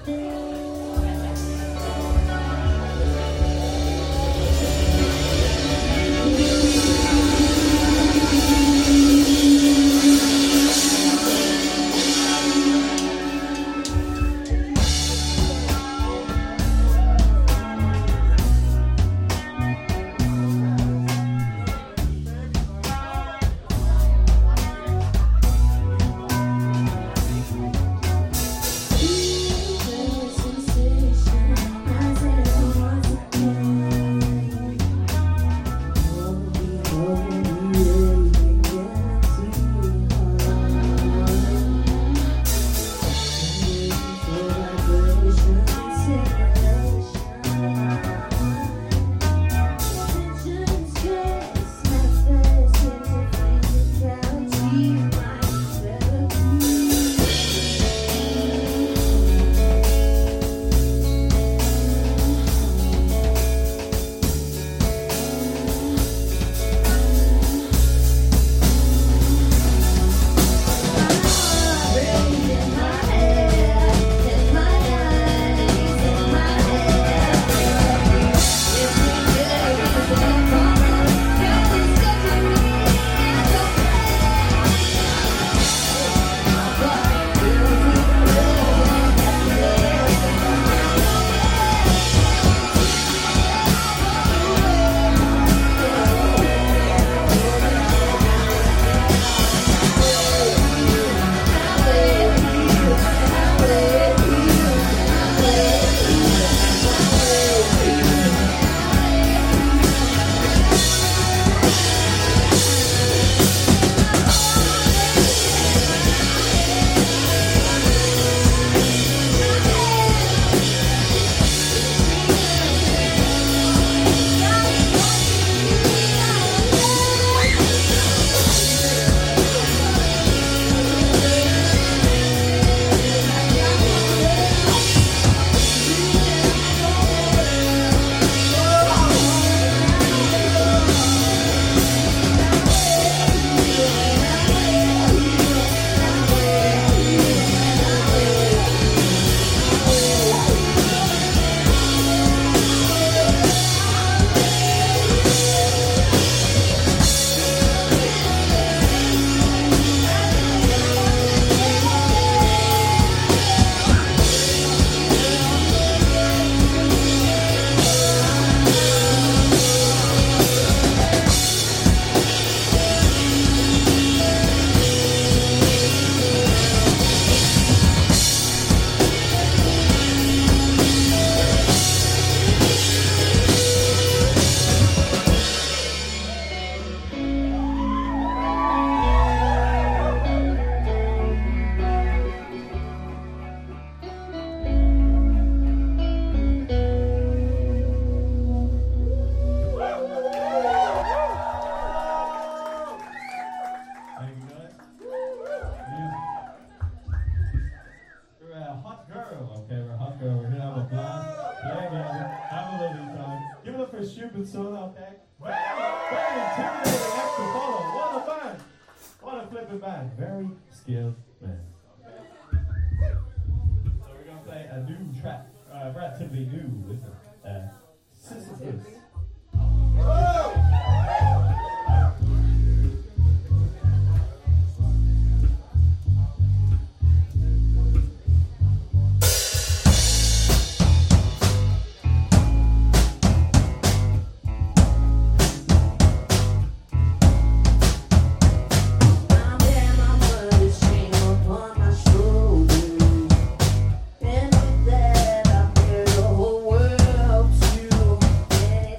Stupid solo out there. Very intimidating act to follow. What a band. What a flipping band. Very skilled band. Okay. So we're going to play a new track. Relatively new, isn't it? Sisyphus. And with that, I bear the whole world to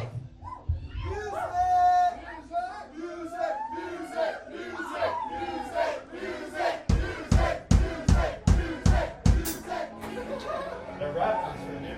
dog. They're rapping for music.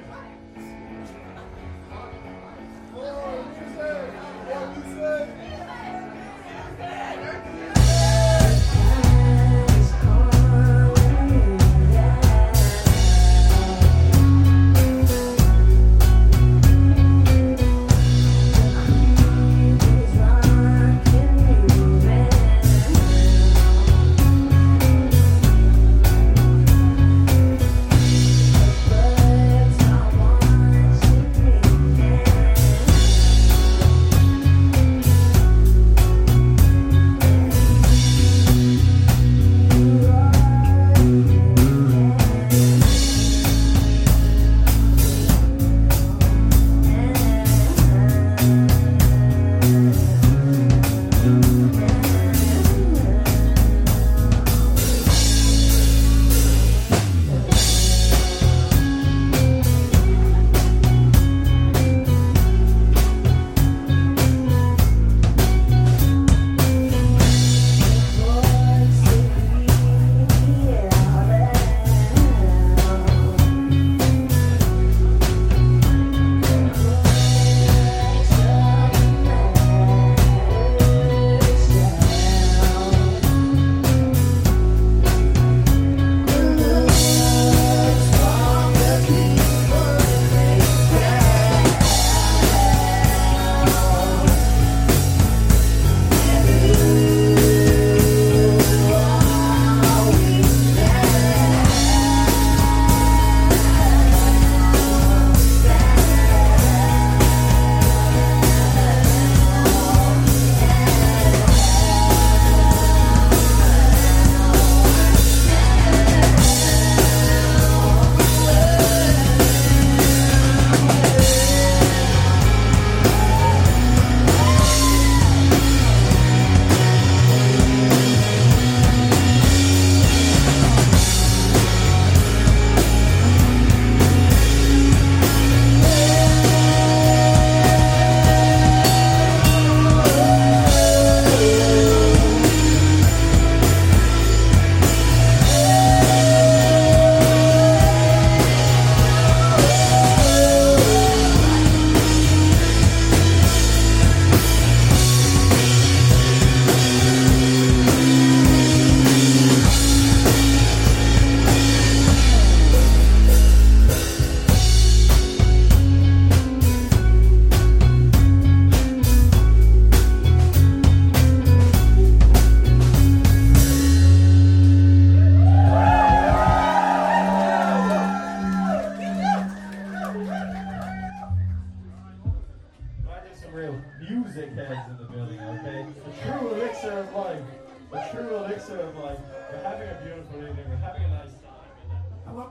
music heads in the building, okay? The true elixir of life. The true elixir of life. We're having a beautiful evening. We're having a nice time. Hello?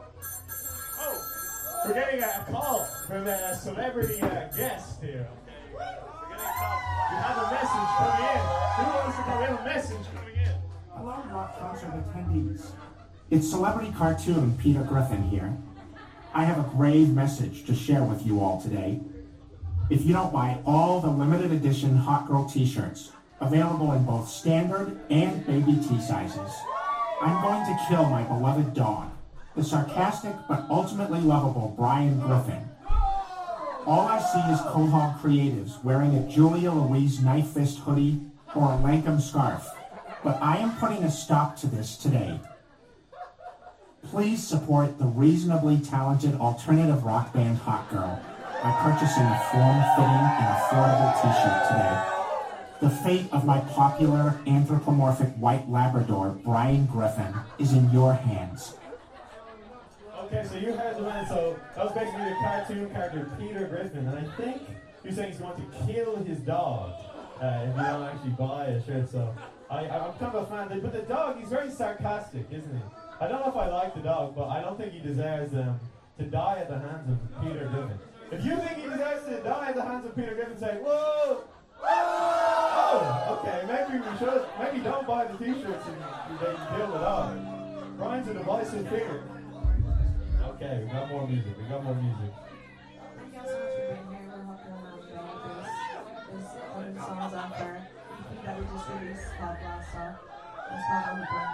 Oh, we're getting a call from a celebrity guest here, okay? We're getting a call. We have a message coming in. Who wants to come in? A message coming in. Hello, rock concert attendees. It's celebrity cartoon Peter Griffin here. I have a grave message to share with you all today. If you don't buy all the limited edition Hot Girl t-shirts, available in both standard and baby T sizes, I'm going to kill my beloved dog, the sarcastic but ultimately lovable Brian Griffin. All I see is Quahog creatives wearing a Julia Louise knife fist hoodie or a Lankham scarf, but I am putting a stop to this today. Please support the reasonably talented alternative rock band Hot Girl by purchasing a form-fitting and affordable t-shirt today. The fate of my popular anthropomorphic white Labrador, Brian Griffin, is in your hands. Okay, so you heard the man. So that was basically the cartoon character Peter Griffin, and I think you're saying he's going to kill his dog if you don't actually buy a shirt. So I'm kind of a fan. But the dog, he's very sarcastic, isn't he? I don't know if I like the dog, but I don't think he deserves to die at the hands of Peter Griffin. If you think he deserves to die at the hands of Peter Griffin, say, whoa! Oh, okay, maybe we should. Maybe don't buy the t-shirts and they can kill the dog. Brian's a divisive figure. Okay, we got more music. Thank you all so much for being here. We're hoping Panther EP that we just released called Black Star. It's called On the Brink.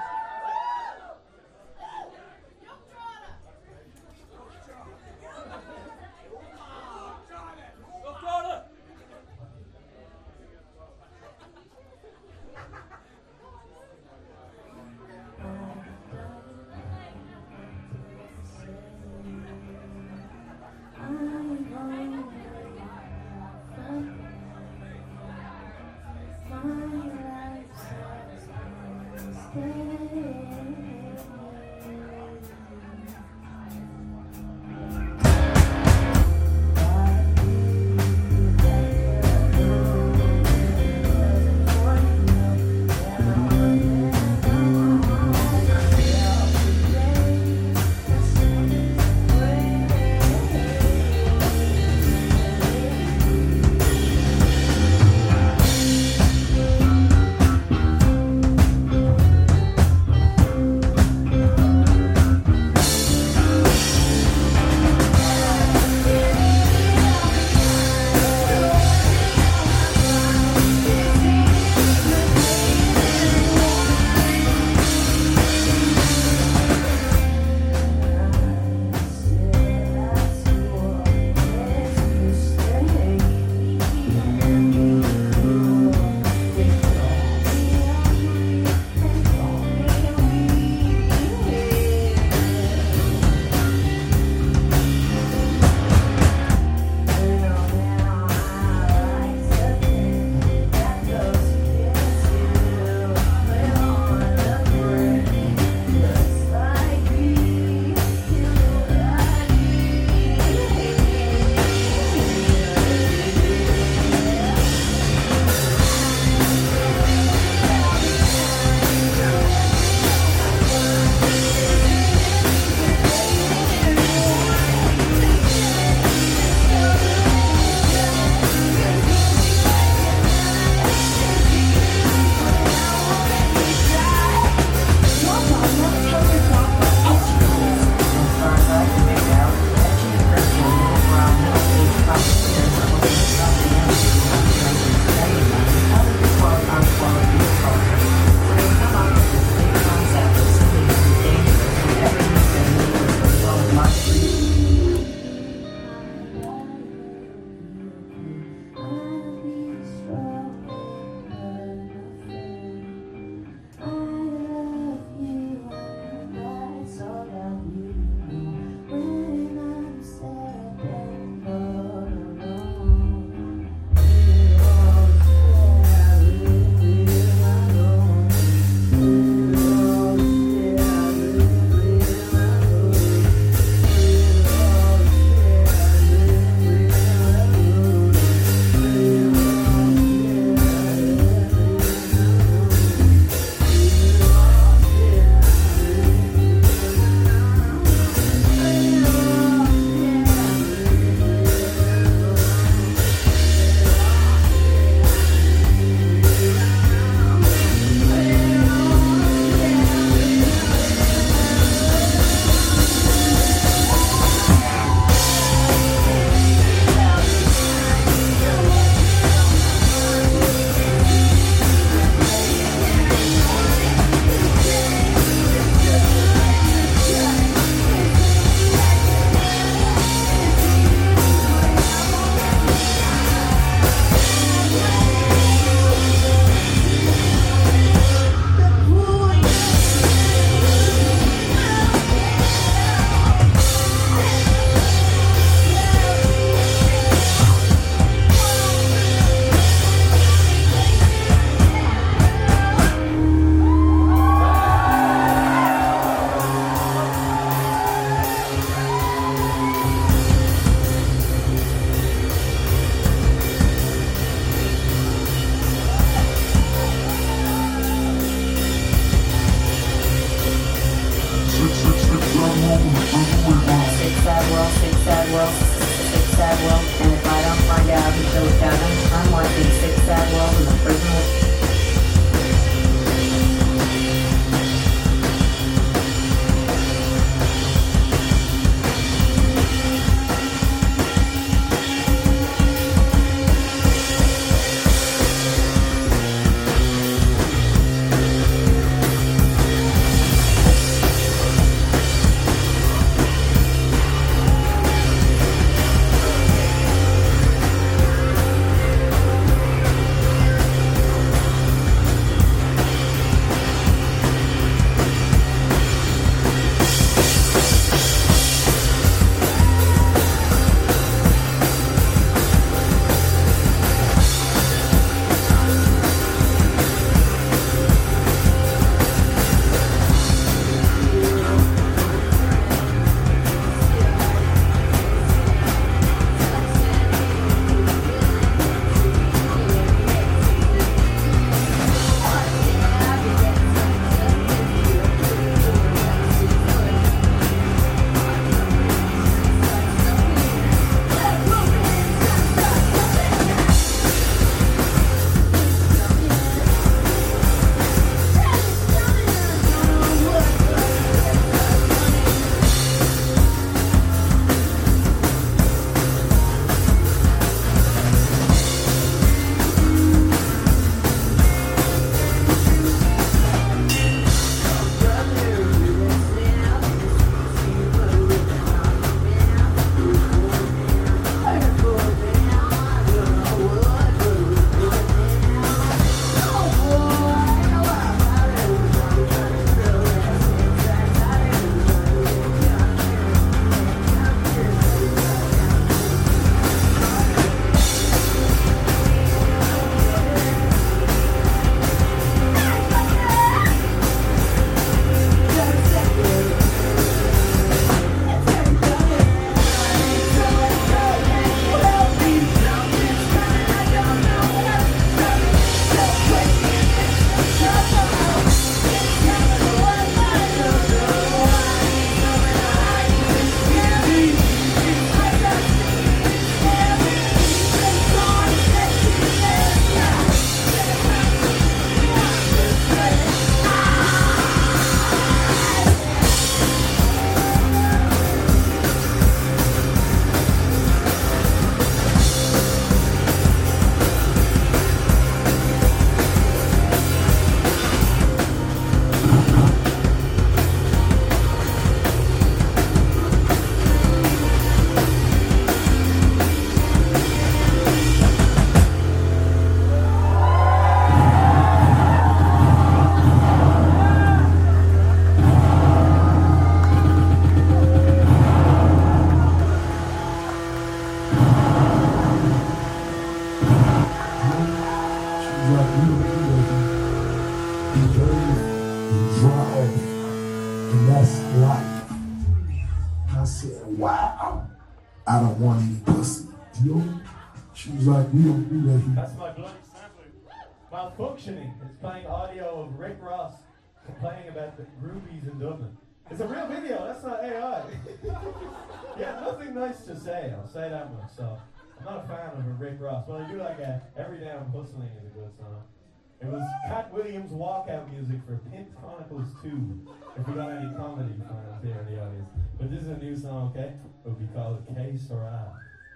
like, we don't do that. We drove, we drive, and that's life. I said, wow, I don't want any pussy. You know? She was like, we don't do that here. That's my bloody sampler. Malfunctioning. It's playing audio of Rick Ross complaining about the groupies in Dublin. It's a real video, that's not AI. Yeah, nothing nice to say, I'll say that much. So, I'm not a fan of a Rick Ross, but I do like Every Day I'm Hustling is a good song. It was Cat Williams' walkout music for Pimp Chronicles 2. If we got any comedy fans here in the audience. But this is a new song, okay? It will be called Que Sera.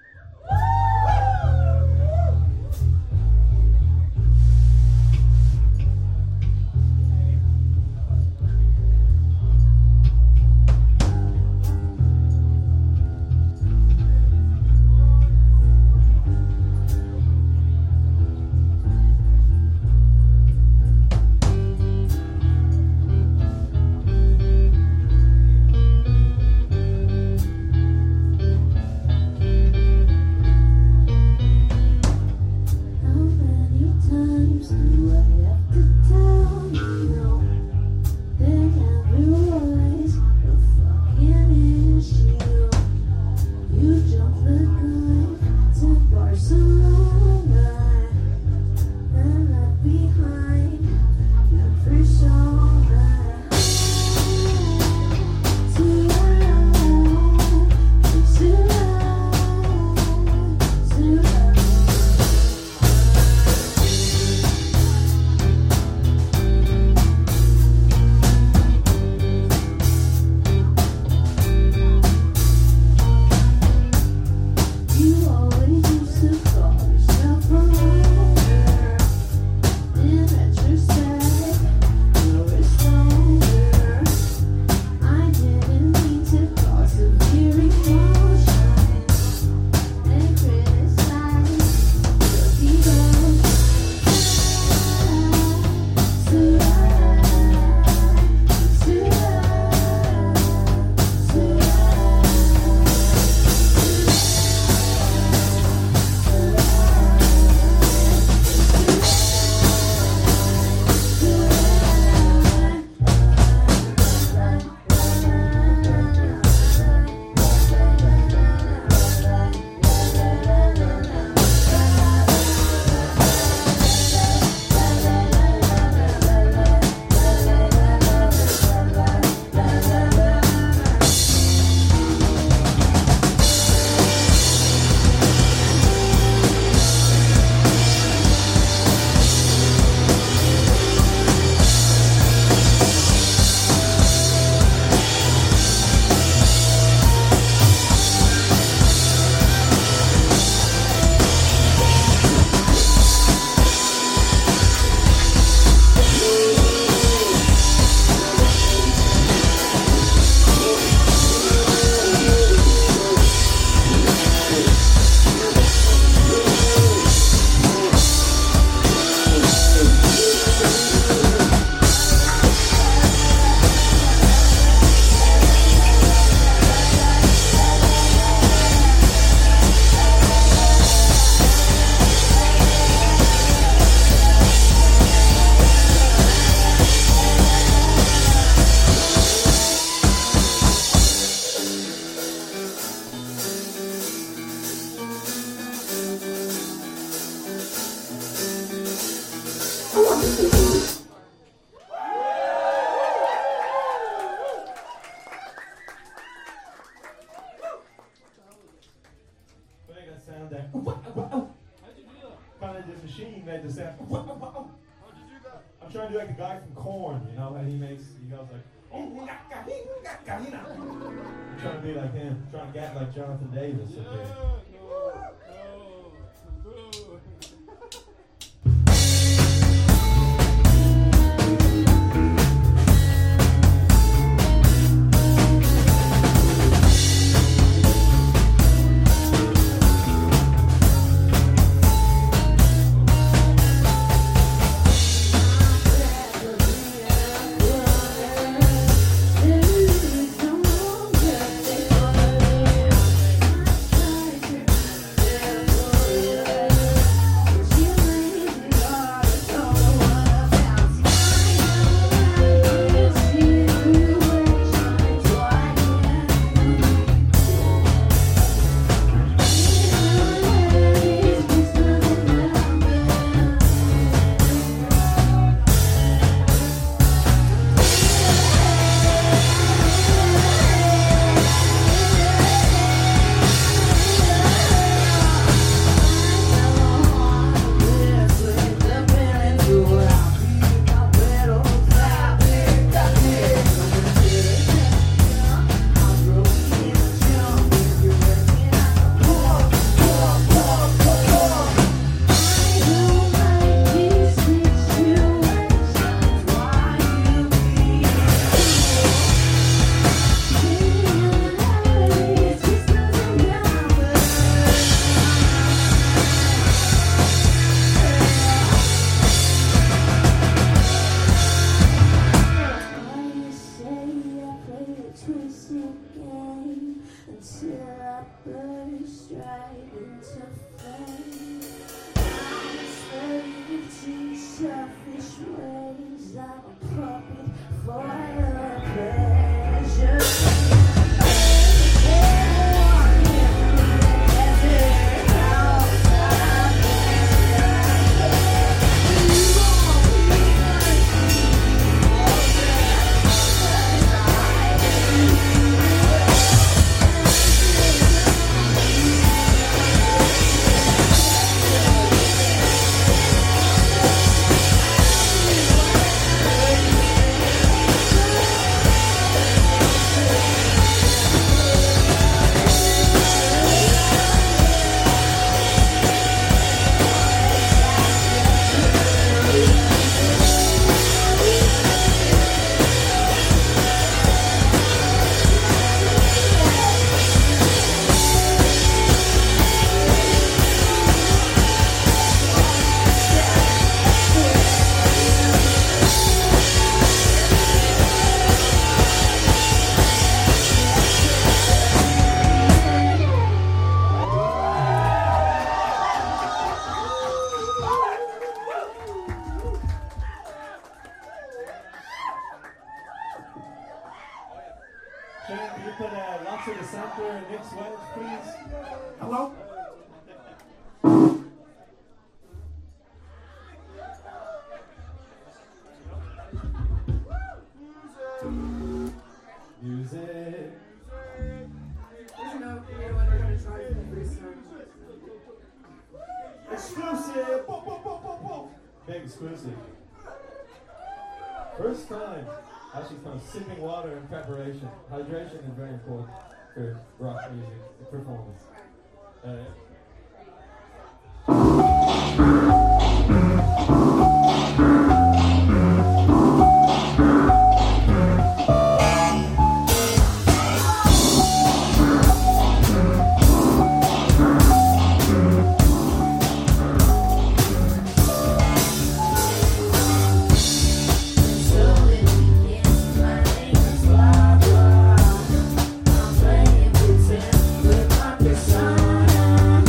I'm trying to do like the guy from Korn, you know, and he goes like, I'm trying to be like him, I'm trying to get like Jonathan Davis up here. Thank you. me straight into fame. I'm a slave to selfish ways. I'm a puppet for your pleasure. Can you put lots of the center and Nick Sweat, please? Hello? Music. There's no clear when we're going to try for the first time. Exclusive! Boom, boom, boom, boom, boom. Big exclusive. First time. Actually, kind of sipping water in preparation. Hydration is very important for rock music performance. I'm playing pretend with my persona.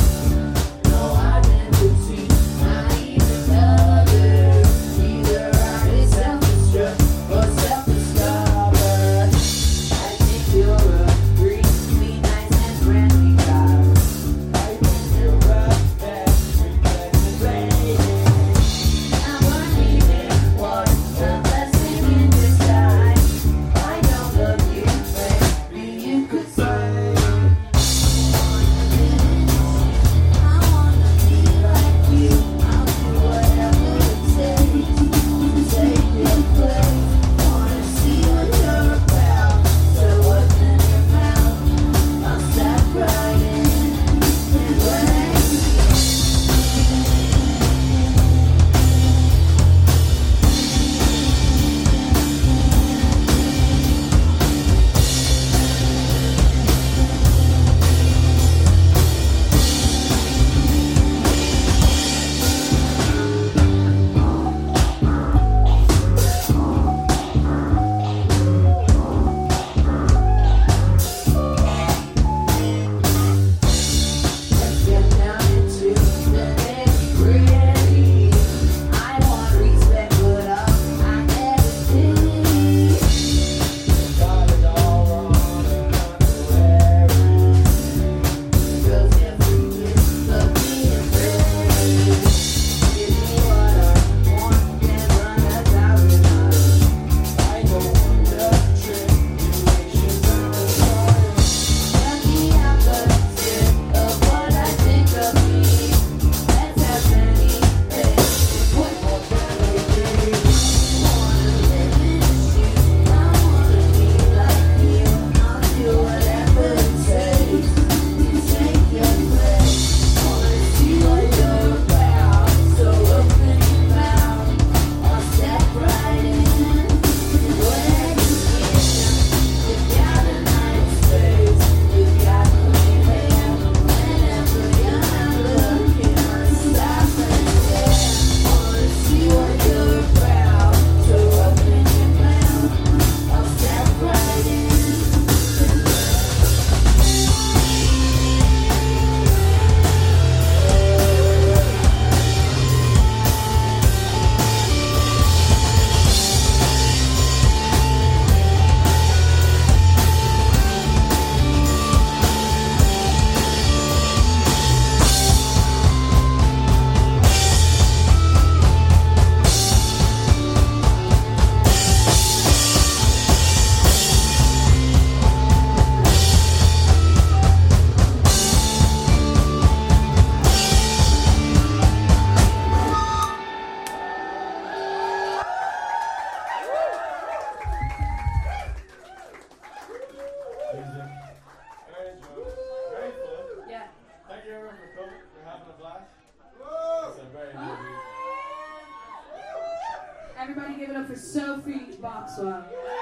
Everybody give it up for Sophie Boxwell.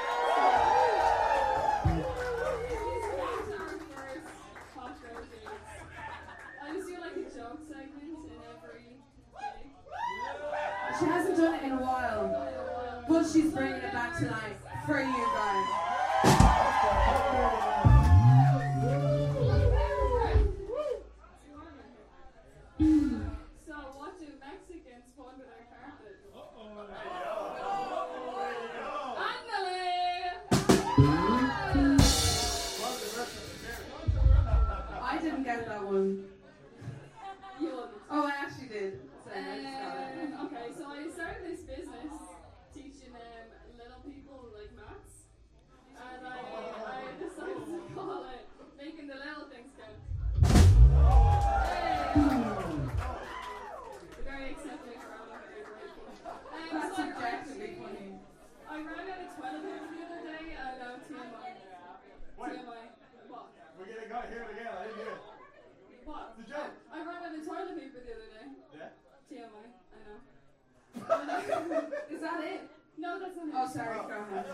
I just do like a joke segment in every day. She hasn't done it in a while, but she's bringing it back tonight for you guys. So what do Mexicans put under their carpet? I didn't get that one. You wouldn't. Oh, I actually did. So I just got it. Okay, so I started this business teaching little people like maths, and I decided to call it Making the Little Things Count. Very accepting around, very grateful. That's So objectively funny. I ran out of toilet paper the other day, and TMI. Wait. TMI. What? We're gonna go hear it again. I didn't hear it. What? The joke. I ran out of toilet paper the other day. Yeah? TMI. I know. Is that it? No, that's not it. Oh, sorry. Go ahead.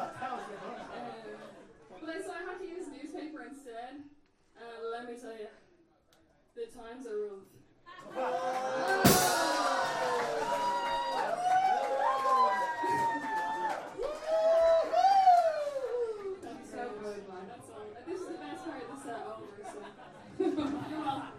But so I had to use newspaper instead. Let me tell you, the times are rough. So good, man. That's all. This is the best part of the set over, so. You're welcome.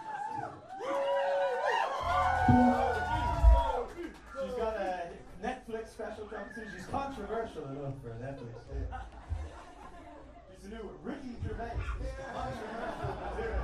She's got a Netflix special coming soon. She's controversial enough for Netflix. Yeah. She's the new Ricky Gervais. Controversial.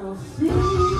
don't think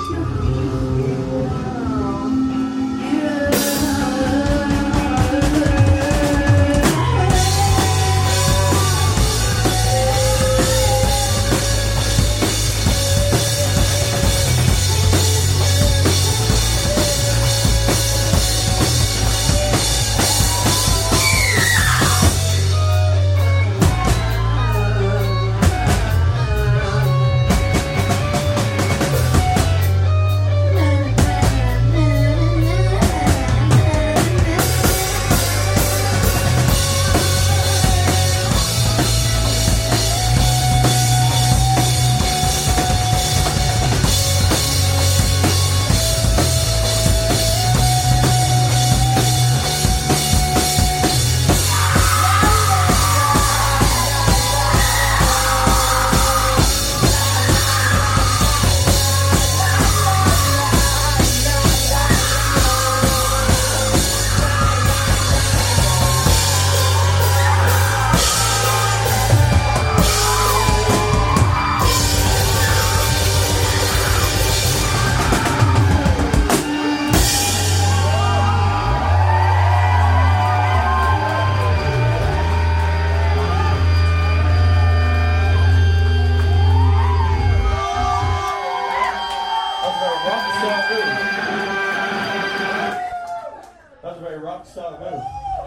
That's a very rock star move.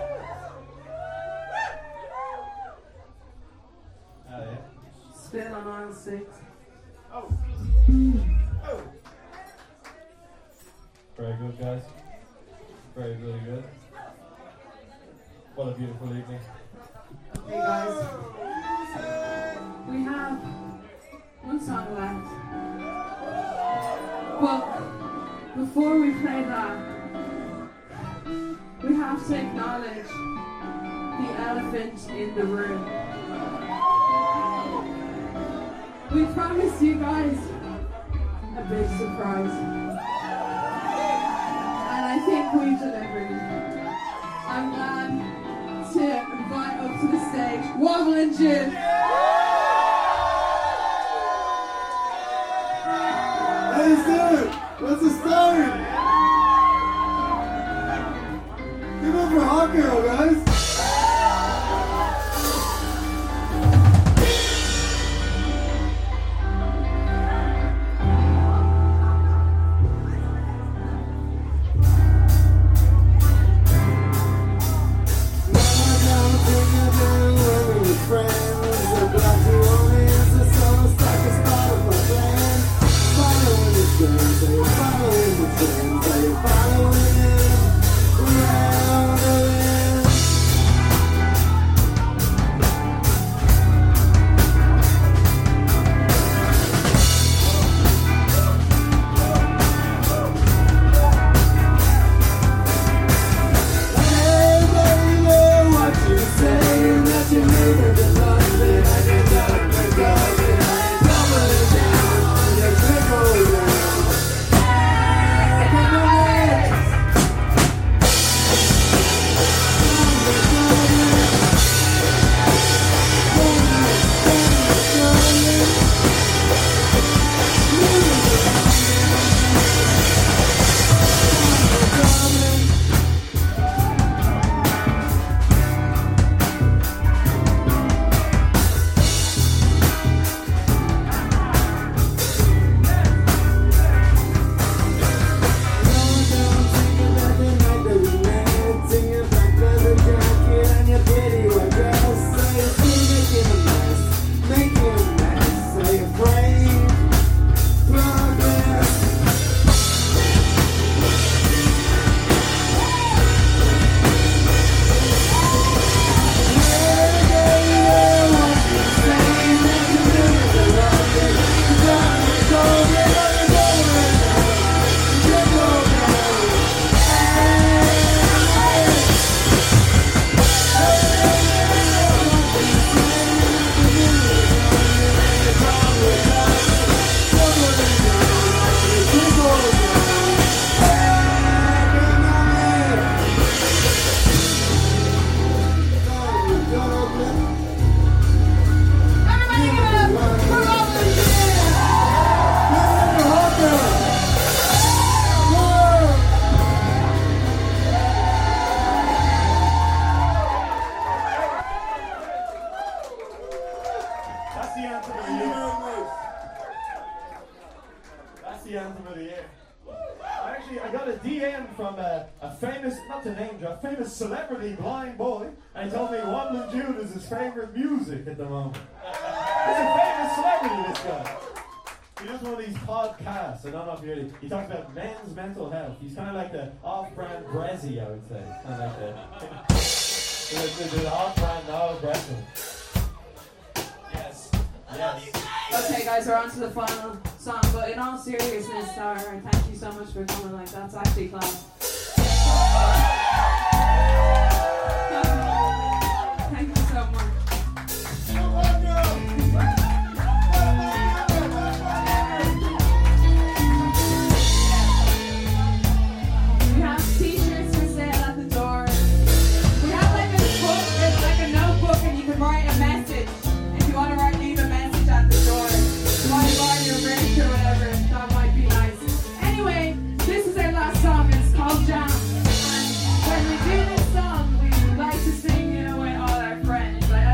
Oh, yeah. spin on aisle 6. Oh. Oh. Very good, guys. Very, really good. What a beautiful evening. Okay, guys. We have one song left. But before we play that, we have to acknowledge the elephant in the room. We promised you guys a big surprise. And I think we delivered. I'm glad to invite up to the stage Wobble and Jim. Hey, dude! What's the story? Give it up for Hawk Girl, guys! Friends That's the anthem of the year. That's the anthem of the year. Actually, I got a DM from a famous, not to name drop, famous celebrity blind boy, and he told me Wobbling June is his favorite music at the moment. He's a famous celebrity, this guy. He does one of these podcasts. I don't know if you heard it. He talks about men's mental health. He's kind of like the off-brand Brezzy, I would say. Kind of like the off-brand no Brezzy. Yes. Okay, guys, we're on to the final song, but in all seriousness, Tara, thank you so much for coming. Like, that's actually class. Thank you so much. We have t-shirts for sale at the door. We have like a book, it's like a notebook, and you can write a message. If you want to leave a message at the door, while you're on your break or whatever, that might be nice. Anyway, this is our last song. It's called Jam. And when we do this song, we like to sing, with all our friends. Like,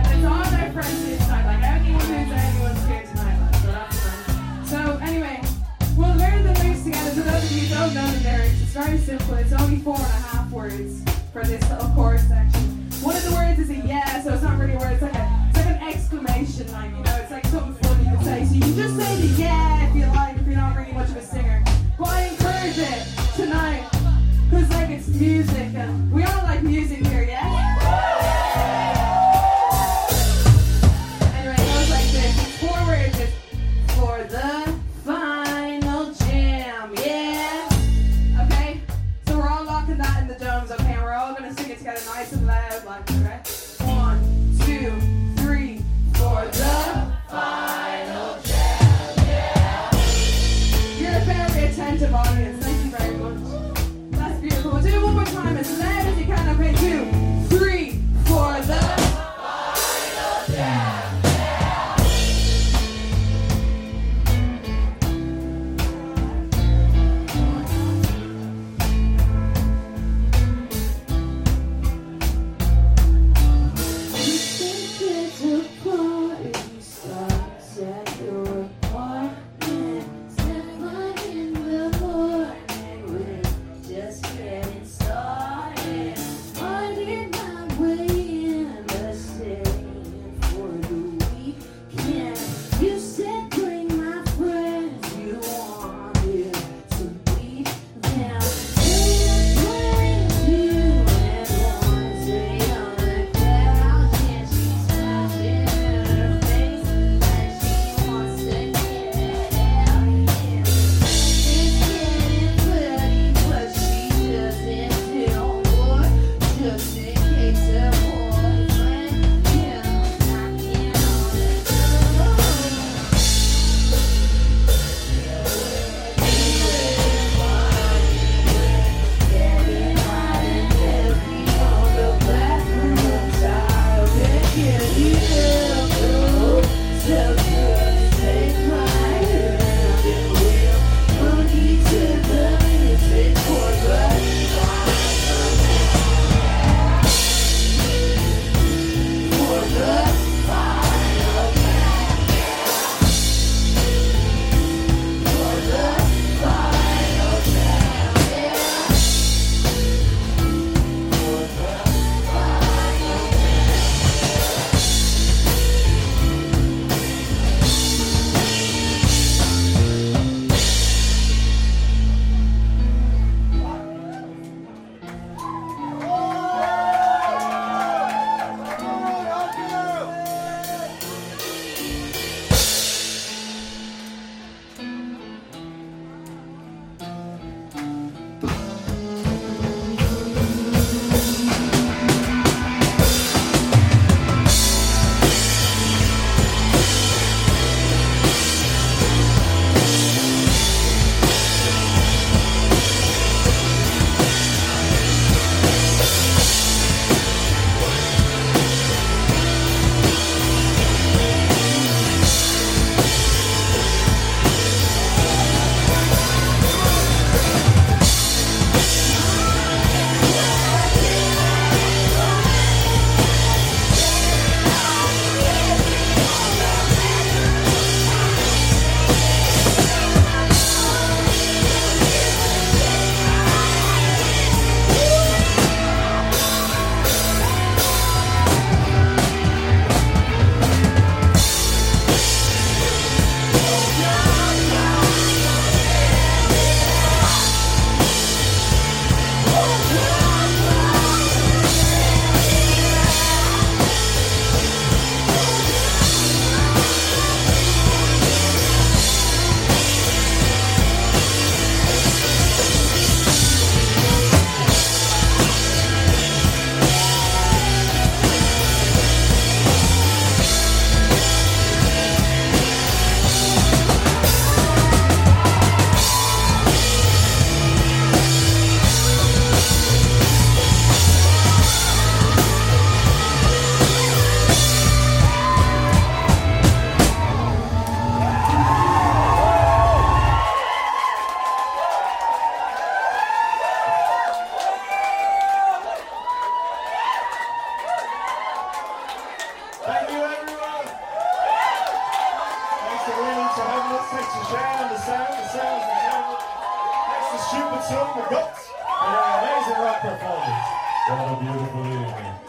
Thanks to Shane on the sound, the camera. Thanks to Stupid Son, the guts, and an amazing rock performance. What a beautiful evening.